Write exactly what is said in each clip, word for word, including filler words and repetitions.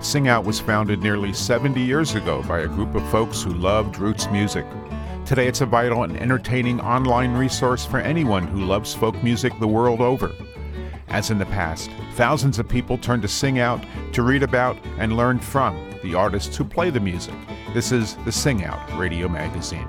Sing Out was founded nearly seventy years ago by a group of folks who loved roots music. Today it's a vital and entertaining online resource for anyone who loves folk music the world over. As in the past, thousands of people turn to Sing Out to read about and learn from the artists who play the music. This is the Sing Out Radio Magazine.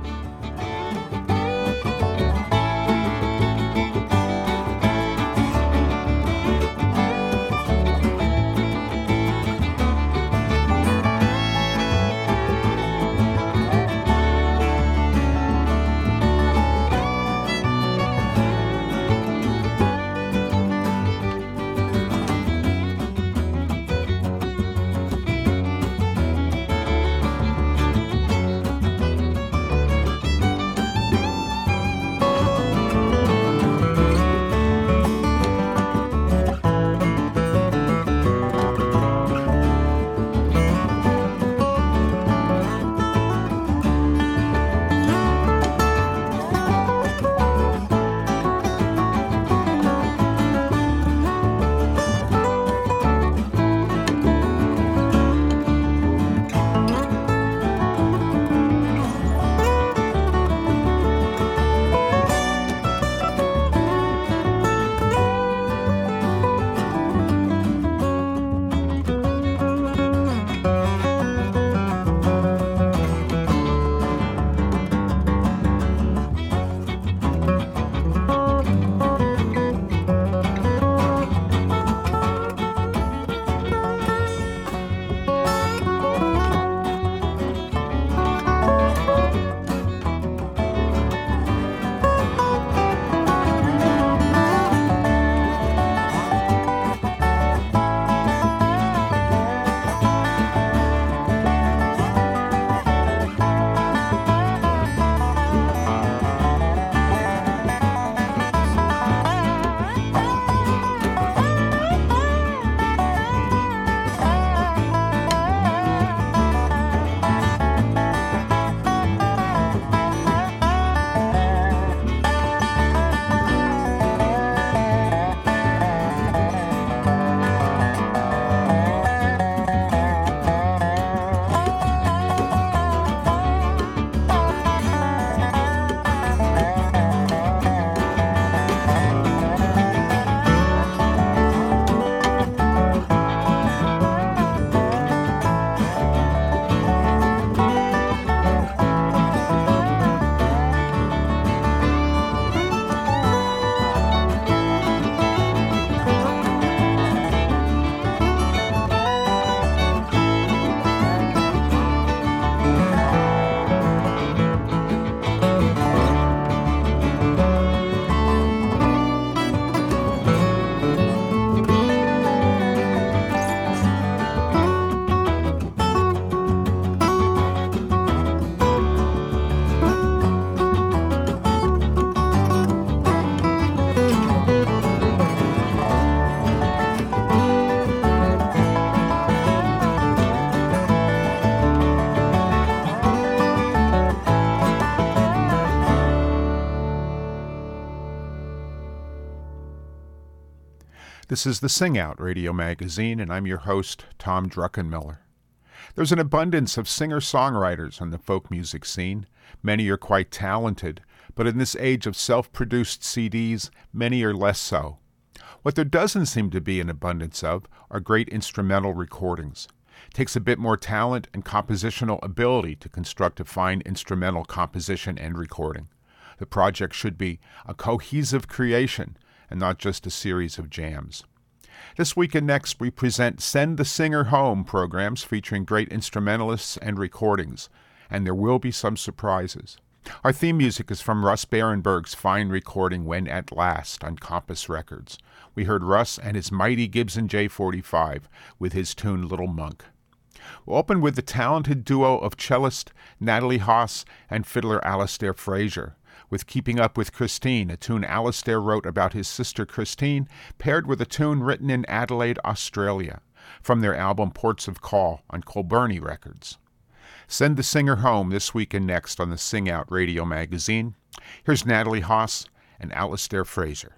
This is the Sing Out Radio Magazine, and I'm your host, Tom Druckenmiller. There's an abundance of singer-songwriters on the folk music scene. Many are quite talented, but in this age of self-produced C Ds, many are less so. What there doesn't seem to be an abundance of are great instrumental recordings. It takes a bit more talent and compositional ability to construct a fine instrumental composition and recording. The project should be a cohesive creation and not just a series of jams. This week and next, we present Send the Singer Home programs featuring great instrumentalists and recordings, and there will be some surprises. Our theme music is from Russ Barenberg's fine recording When at Last on Compass Records. We heard Russ and his mighty Gibson J forty-five with his tune Little Monk. We'll open with the talented duo of cellist Natalie Haas and fiddler Alastair Fraser, with Keeping Up with Christine, a tune Alastair wrote about his sister Christine, paired with a tune written in Adelaide, Australia, from their album Ports of Call on Colburny Records. Send the Singer Home this week and next on the Sing Out Radio Magazine. Here's Natalie Haas and Alastair Fraser.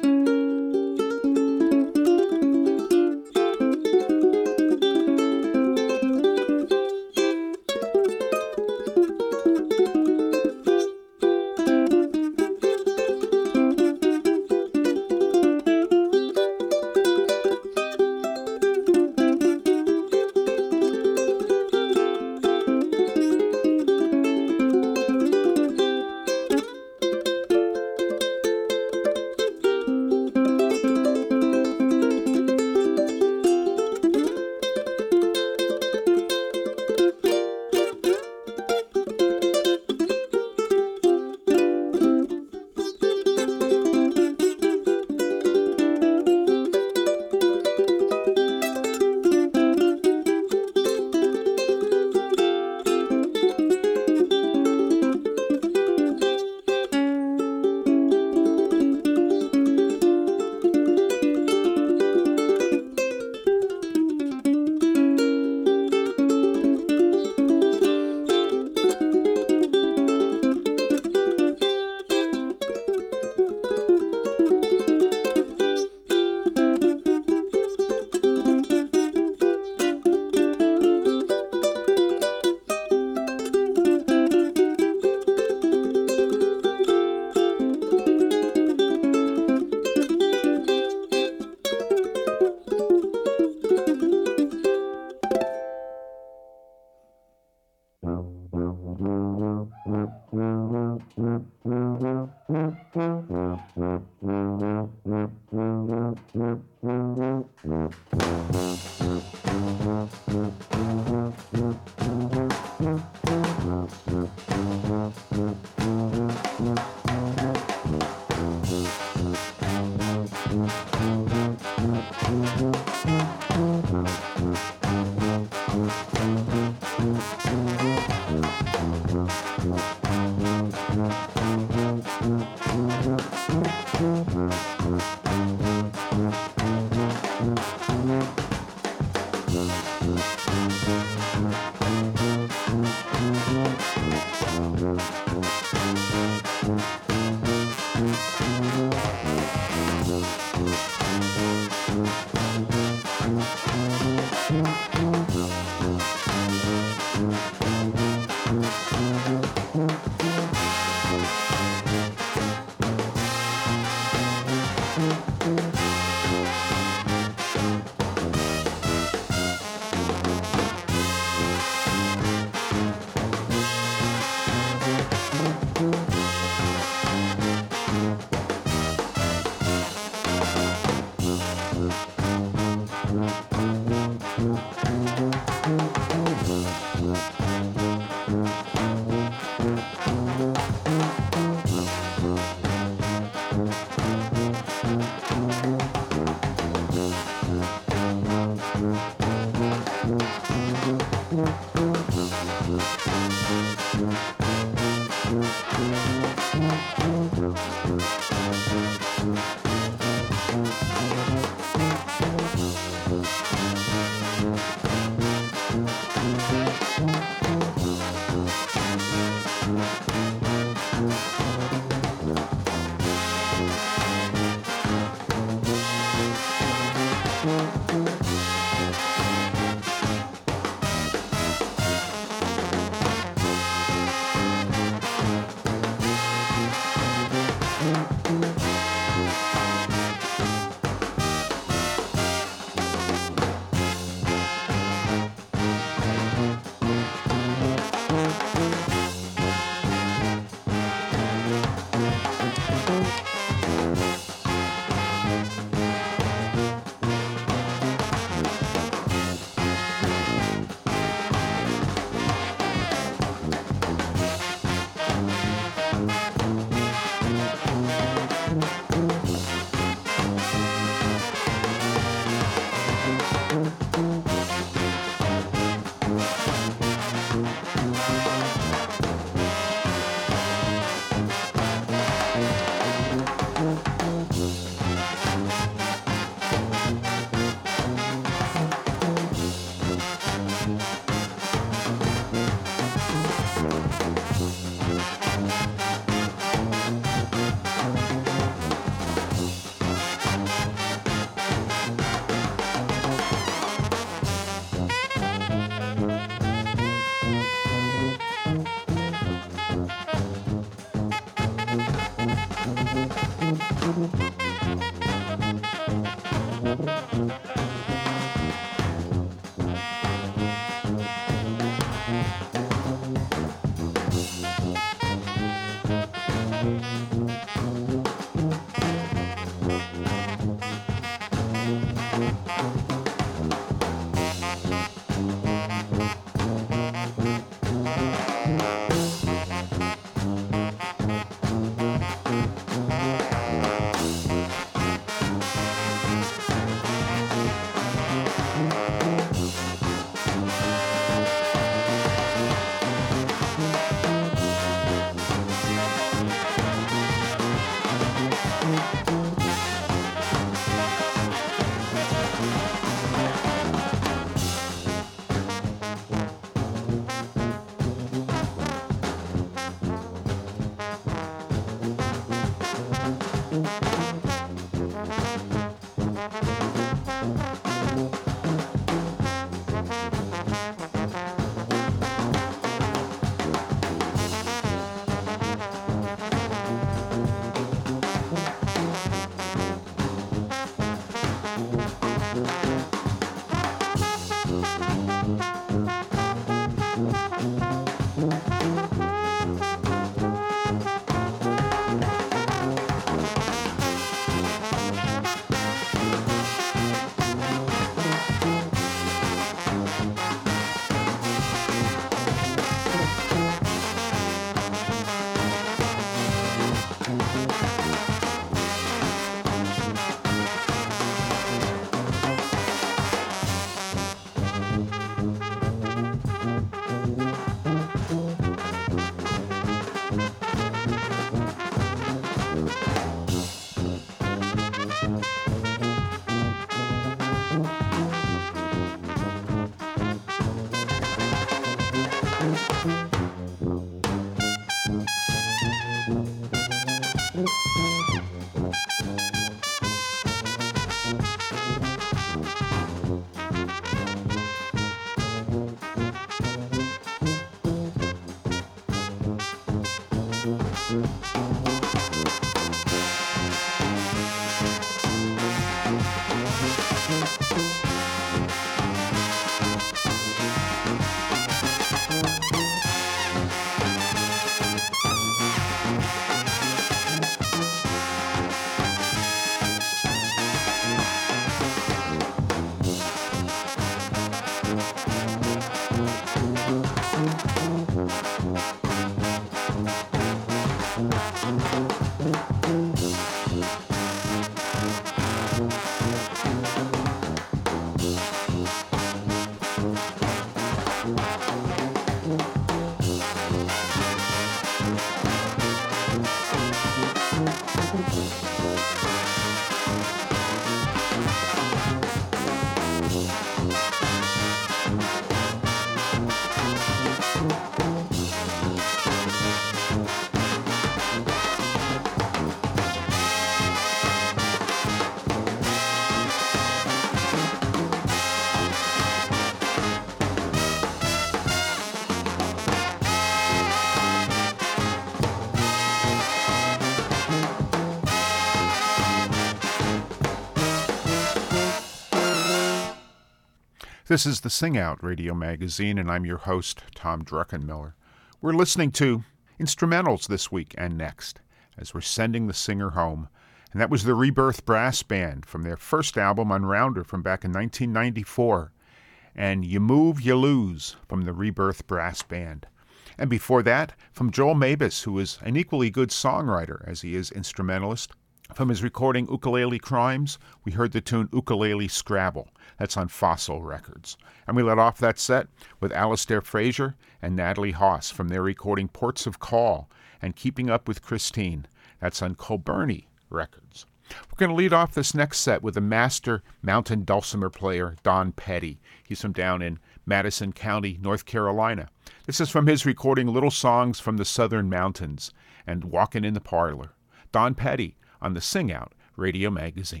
This is the Sing Out Radio Magazine, and I'm your host, Tom Druckenmiller. We're listening to instrumentals this week and next, as we're sending the singer home. And that was the Rebirth Brass Band from their first album, Unrounder, from back in nineteen ninety-four. And You Move, You Lose from the Rebirth Brass Band. And before that, from Joel Mabus, who is an equally good songwriter as he is instrumentalist. From his recording Ukulele Crimes, we heard the tune Ukulele Scrabble. That's on Fossil Records. And we let off that set with Alistair Fraser and Natalie Haas from their recording Ports of Call and Keeping Up with Christine. That's on Colburny Records. We're going to lead off this next set with a master mountain dulcimer player, Don Petty. He's from down in Madison County, North Carolina. This is from his recording Little Songs from the Southern Mountains and Walkin' in the Parlor. Don Petty on the Sing Out Radio Magazine.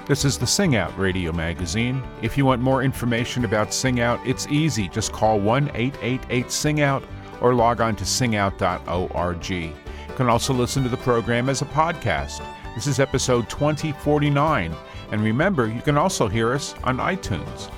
This is the Sing Out Radio Magazine. If you want more information about Sing Out, it's easy. Just call one eight eight eight sing out or log on to sing out dot org. You can also listen to the program as a podcast. This is episode twenty forty-nine. And remember, you can also hear us on iTunes.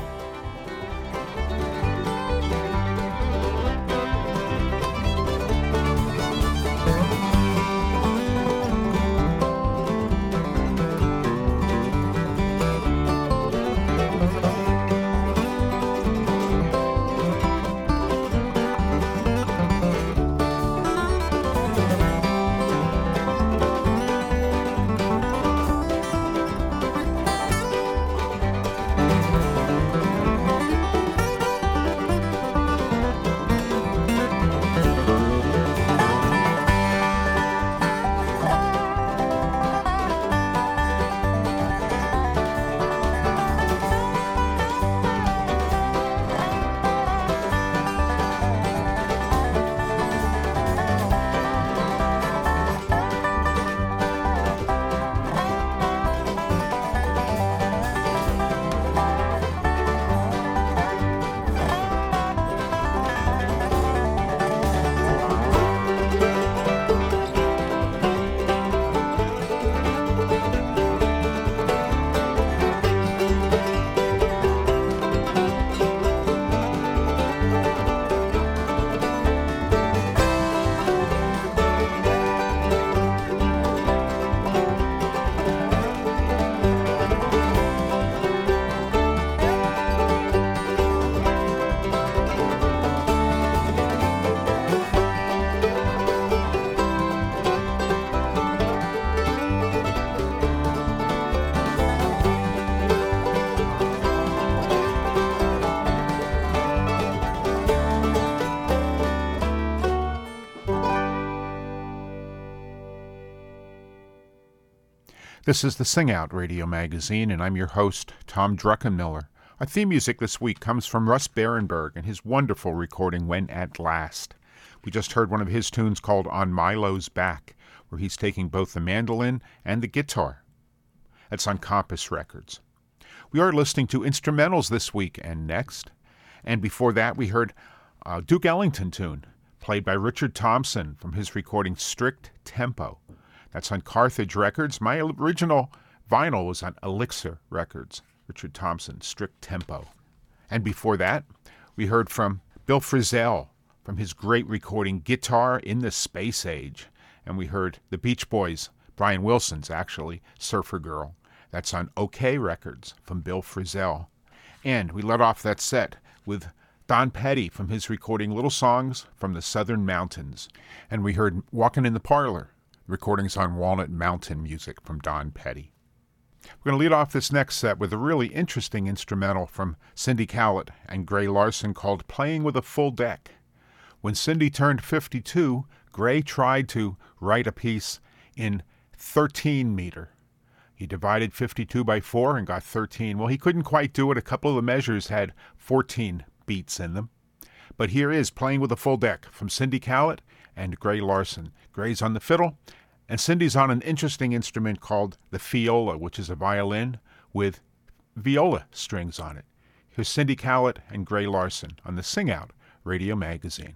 This is the Sing Out Radio Magazine, and I'm your host, Tom Druckenmiller. Our theme music this week comes from Russ Berenberg and his wonderful recording, When at Last. We just heard one of his tunes called On Milo's Back, where he's taking both the mandolin and the guitar. That's on Compass Records. We are listening to instrumentals this week and next. And before that, we heard a Duke Ellington tune, played by Richard Thompson from his recording Strict Tempo. That's on Carthage Records. My original vinyl was on Elixir Records, Richard Thompson, Strict Tempo. And before that, we heard from Bill Frisell from his great recording Guitar in the Space Age. And we heard the Beach Boys, Brian Wilson's actually, Surfer Girl. That's on OK Records from Bill Frisell. And we let off that set with Don Petty from his recording Little Songs from the Southern Mountains. And we heard Walkin' in the Parlor, recordings on Walnut Mountain music from Don Petty. We're going to lead off this next set with a really interesting instrumental from Cindy Callett and Gray Larson called Playing with a Full Deck. When Cindy turned fifty-two, Gray tried to write a piece in thirteen meter. He divided fifty-two by four and got thirteen. Well, he couldn't quite do it. A couple of the measures had fourteen beats in them. But here is Playing with a Full Deck from Cindy Callett and Gray Larson. Gray's on the fiddle, and Cindy's on an interesting instrument called the fiola, which is a violin with viola strings on it. Here's Cindy Callett and Gray Larson on the Sing Out Radio Magazine.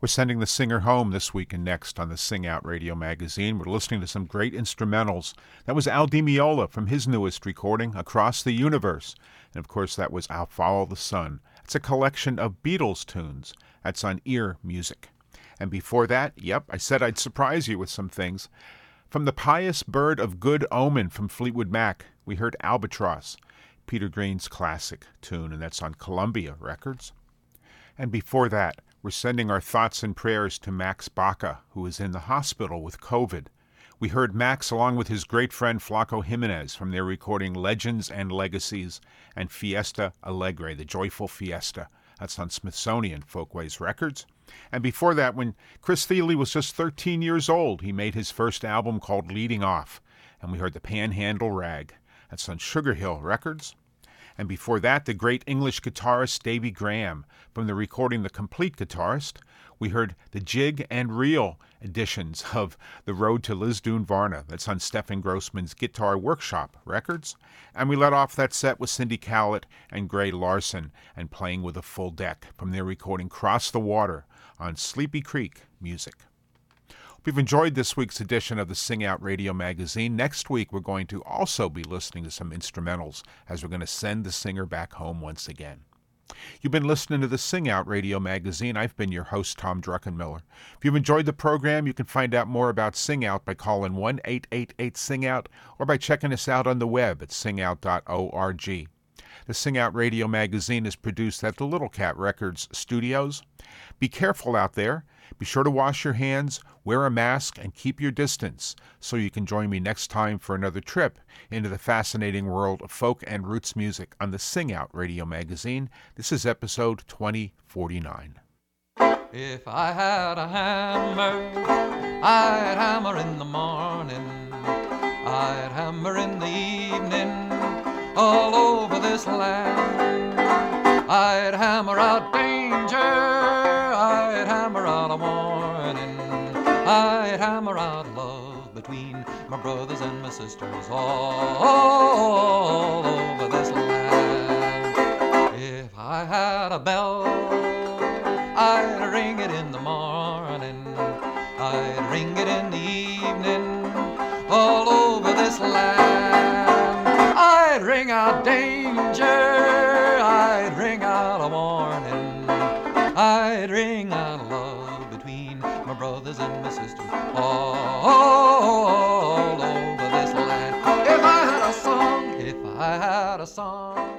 We're sending the singer home this week and next on the Sing Out Radio Magazine. We're listening to some great instrumentals. That was Al Di Meola from his newest recording, Across the Universe. And of course, that was I'll Follow the Sun. It's a collection of Beatles tunes. That's on Ear Music. And before that, yep, I said I'd surprise you with some things. From The Pious Bird of Good Omen from Fleetwood Mac, we heard Albatross, Peter Green's classic tune, and that's on Columbia Records. And before that, we're sending our thoughts and prayers to Max Baca, who is in the hospital with COVID. We heard Max along with his great friend Flaco Jimenez from their recording Legends and Legacies and Fiesta Alegre, the Joyful Fiesta. That's on Smithsonian Folkways Records. And before that, when Chris Thile was just thirteen years old, he made his first album called Leading Off, and we heard the Panhandle Rag. That's on Sugar Hill Records. And before that, the great English guitarist Davy Graham from the recording The Complete Guitarist. We heard the jig and reel editions of The Road to Lisdoon Varna. That's on Stephen Grossman's Guitar Workshop Records. And we let off that set with Cindy Cowlett and Gray Larson and Playing with a Full Deck from their recording Cross the Water on Sleepy Creek Music. Hope you've enjoyed this week's edition of the Sing Out Radio Magazine. Next week, we're going to also be listening to some instrumentals as we're going to send the singer back home once again. You've been listening to the Sing Out Radio Magazine. I've been your host, Tom Druckenmiller. If you've enjoyed the program, you can find out more about Sing Out by calling one eight eight eight sing out or by checking us out on the web at sing out dot org. The Sing Out Radio Magazine is produced at the Little Cat Records studios. Be careful out there. Be sure to wash your hands, wear a mask, and keep your distance so you can join me next time for another trip into the fascinating world of folk and roots music on the Sing Out Radio Magazine. This is episode twenty forty-nine. If I had a hammer, I'd hammer in the morning, I'd hammer in the evening, all over this land. I'd hammer out danger, I'd hammer out a warning, I'd hammer out love between my brothers and my sisters all, all over this land. If I had a bell, I'd ring it in the morning, I'd ring it in the evening, all over this land. I'd ring out danger, I'd ring out a warning, I'd ring out love between my brothers and my sisters all, all over this land. If I had a song, if I had a song,